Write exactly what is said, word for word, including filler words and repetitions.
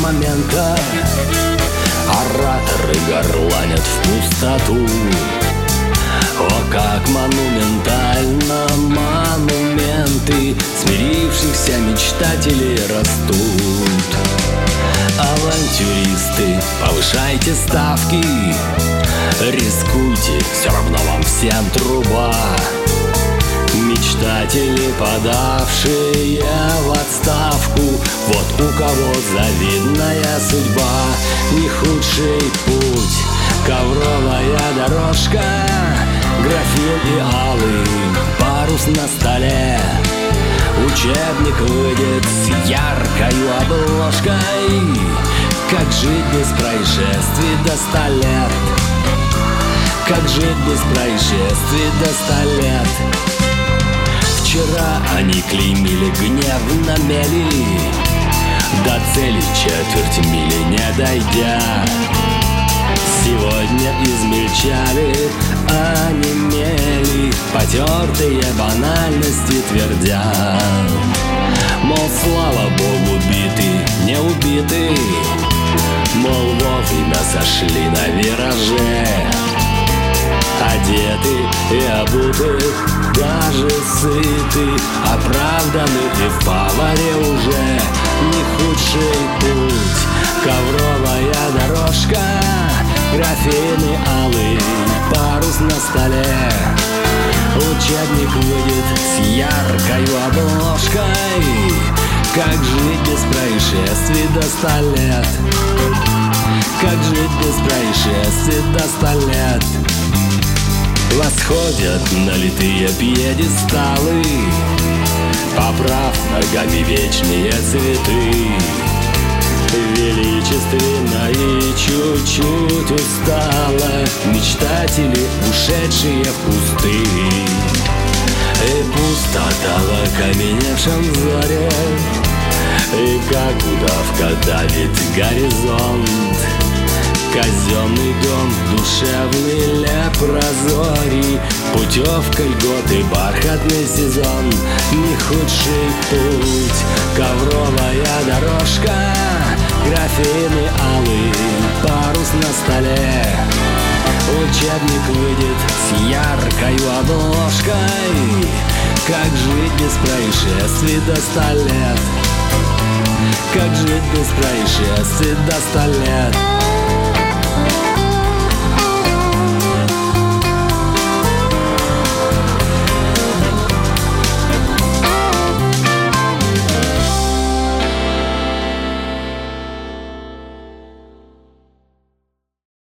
момента ораторы горланят в пустоту. О, как монументально монументы смирившихся мечтателей растут. Авантюристы, повышайте ставки, рискуйте, все равно вам всем труба. Мечтатели, подавшие в отставку, вот у кого завидная судьба. Не худший путь, ковровая дорожка, графин и алый парус на столе. Учебник выйдет с яркою обложкой, как жить без происшествий до ста лет. Как жить без происшествий до ста лет. Вчера они клеймили гневно мели, до цели четверть мили не дойдя. Сегодня измельчали, онемели, потертые банальности твердя. Мол, слава богу, биты, не убиты, мол, вовремя сошли на вираже. Одеты и обуты, даже сыты, оправданы и в поваре уже. Не худший путь, ковровая дорожка, графины алый парус на столе. Учебник выйдет с яркою обложкой, как жить без происшествий до ста лет. Как жить без происшествий до ста лет. Восходят налитые пьедесталы, поправ ногами вечные цветы. Величественно и чуть-чуть устало мечтатели, ушедшие в кусты. И пустота в окаменевшем взоре, и как удавка давит горизонт. Казенный дом, душевный лепрозорий, путевка, льготы, бархатный сезон. Не худший путь, ковровая дорожка, графины алый парус на столе. Учебник выйдет с яркою обложкой, как жить без происшествий до ста лет. Как жить без происшествий до ста лет.